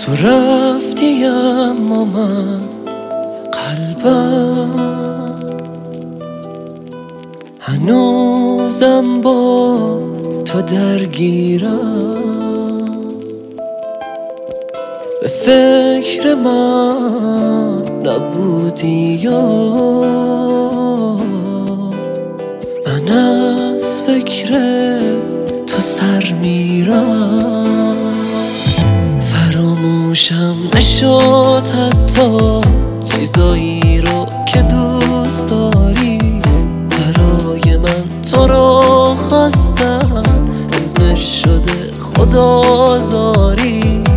تو رفتی اما من قلبم هنوزم با تو درگیرم. به فکر من نبودی یا من از فکر تو سر میرم. فراموشم نشد حتی چیزایی رو که دوست داری. برای من تو رو خواستم، اسمش شده خدازاری.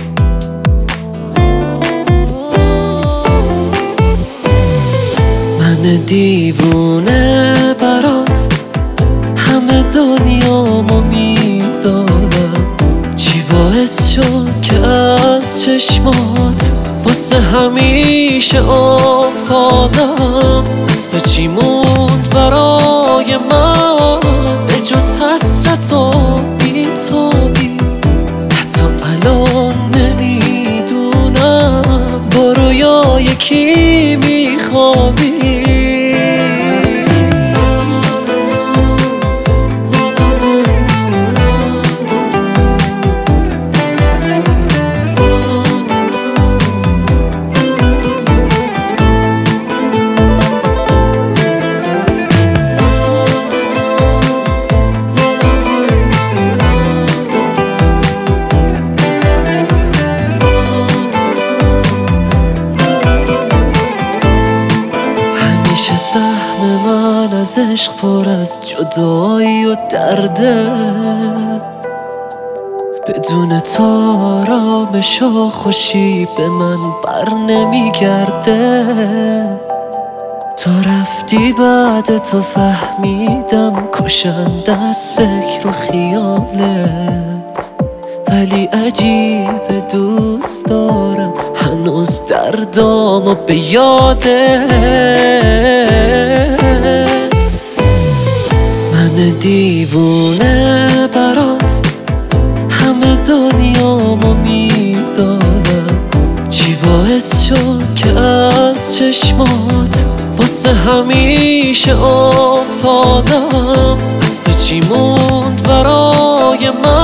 من دیوونه برات همه دنیامو میدادم. چی باعث شد که از چشمات واسه همیشه افتادم؟ از تو چی موند برای من به جز حسرت و بی‌تابی؟ حتی الان نمیدونم با رویای کی میخوابی. سهم من از عشق پر از جدایی و درده. بدون تو آرامش و خوشی به من بر نمیگرده. تو رفتی بعد تو فهمیدم کشند از فکر و خیالت. ولی عجیب دوست دارم هنوز دردامو به یادت. من دیوونه برات همه دنیامو میدادم. چی باعث شد که از چشمات واسه همیشه افتادم؟ از تو چی موند برای من